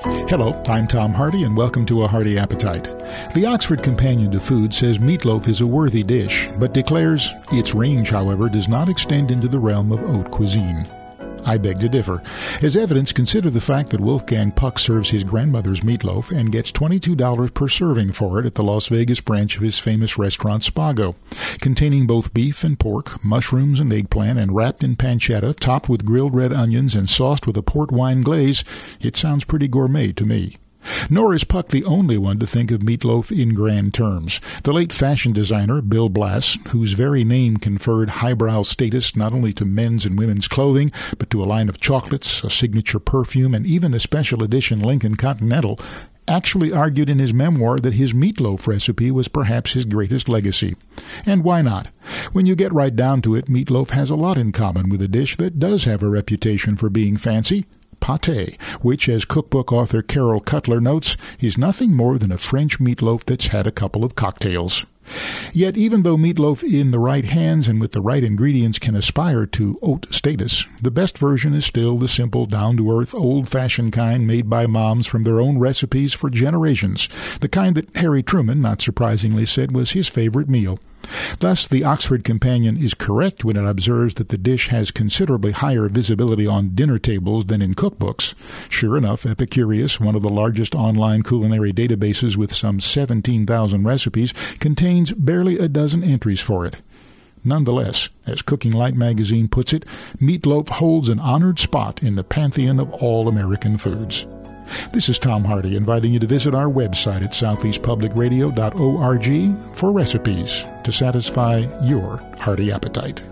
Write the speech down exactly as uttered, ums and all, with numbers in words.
Hello, I'm Tom Hardy, and welcome to A Hearty Appetite. The Oxford Companion to Food says meatloaf is a worthy dish, but declares its range, however, does not extend into the realm of haute cuisine. I beg to differ. As evidence, consider the fact that Wolfgang Puck serves his grandmother's meatloaf and gets twenty-two dollars per serving for it at the Las Vegas branch of his famous restaurant Spago. Containing both beef and pork, mushrooms and eggplant, and wrapped in pancetta, topped with grilled red onions and sauced with a port wine glaze, it sounds pretty gourmet to me. Nor is Puck the only one to think of meatloaf in grand terms. The late fashion designer Bill Blass, whose very name conferred highbrow status not only to men's and women's clothing, but to a line of chocolates, a signature perfume, and even a special edition Lincoln Continental, actually argued in his memoir that his meatloaf recipe was perhaps his greatest legacy. And why not? When you get right down to it, meatloaf has a lot in common with a dish that does have a reputation for being fancy: pâté, which, as cookbook author Carol Cutler notes, is nothing more than a French meatloaf that's had a couple of cocktails. Yet even though meatloaf in the right hands and with the right ingredients can aspire to haute status, the best version is still the simple, down-to-earth, old-fashioned kind made by moms from their own recipes for generations, the kind that Harry Truman, not surprisingly, said was his favorite meal. Thus, the Oxford Companion is correct when it observes that the dish has considerably higher visibility on dinner tables than in cookbooks. Sure enough, Epicurious, one of the largest online culinary databases with some seventeen thousand recipes, contains barely a dozen entries for it. Nonetheless, as Cooking Light magazine puts it, meatloaf holds an honored spot in the pantheon of all American foods. This is Tom Hardy inviting you to visit our website at southeast public radio dot org for recipes to satisfy your hearty appetite.